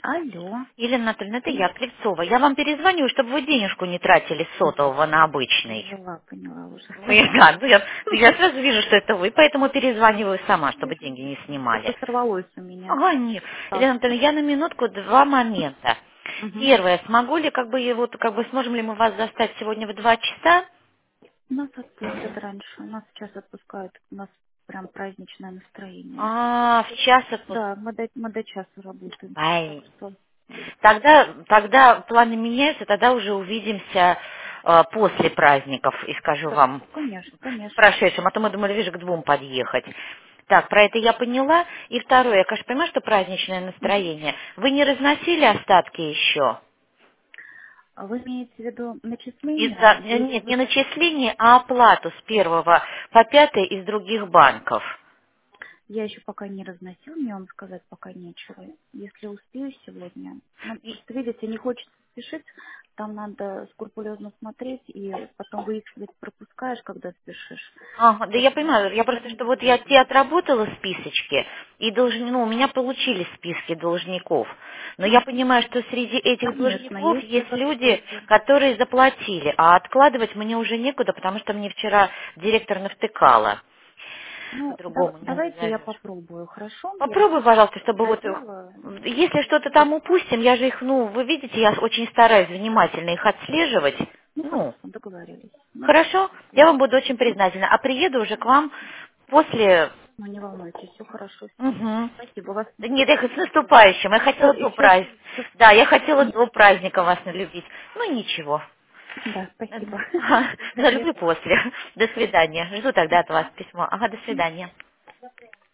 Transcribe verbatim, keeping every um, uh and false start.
Алло. Елена Анатольевна, это М, я, Кривцова. Я вам перезвоню, чтобы вы денежку не тратили с сотового на обычный. Поняла, поняла уже. Вы- да, ну я, ну я сразу вижу, что это вы, поэтому перезваниваю сама, чтобы деньги не снимали. Что-то сорвалось у меня. Ага, нет. Так. Елена Анатольевна, я на минутку два момента. Мгм. Первое, смогу ли, как бы, и вот, как бы, сможем ли мы вас застать сегодня в два часа? Нас отпустят раньше. Нас сейчас отпускают. У нас прям праздничное настроение. А, в час отпуск. Да, мы до, мы до часа работаем. Так Ай. что вот. Тогда, тогда планы меняются, тогда уже увидимся э, после праздников, и скажу Да, вам конечно, с конечно. прошедшим, а то мы думали, вижу, к двум подъехать. Так, про это я поняла. И второе, я, конечно, понимаю, что праздничное Мгм. настроение. Вы не разносили остатки еще? А вы имеете в виду начисления Из-за, или нет, не вы... начисление, а оплату с первого по пятое из других банков. Я еще пока не разносил, мне вам сказать пока нечего. Если успею сегодня. Ну, И- просто, видите, не хочется спешить. Там надо скрупулезно смотреть, и потом выискивать пропускаешь, когда спешишь. Ага, да я Поэтому понимаю, я пока просто, не что вот успею. я те отработала списочки, и должни, ну, у меня получились списки должников. Но я понимаю, что среди этих Конечно, должников есть есть этот люди, тоже. которые заплатили, а откладывать мне уже некуда, потому что мне вчера директор навтыкала. Ну, да- По-другому не давайте я назовешь. попробую, хорошо? Я Попробуй, пожалуйста, чтобы вот их... доделаю. Если что-то там упустим, я же их, ну, вы видите, я очень стараюсь внимательно их отслеживать. Ну, хорошо, Ну, договорились. Ну, хорошо, я вам буду очень признательна. А приеду уже к вам после... ну, не волнуйтесь, все хорошо. Мгм. Спасибо, вас Да нет, я с наступающим. Я еще, хотела до еще... праздника. Да, я хотела до праздника вас налюбить. Ну, ничего. Да, спасибо. До свидания. Налюблю после. До свидания. Жду тогда от вас письмо. Ага, до свидания.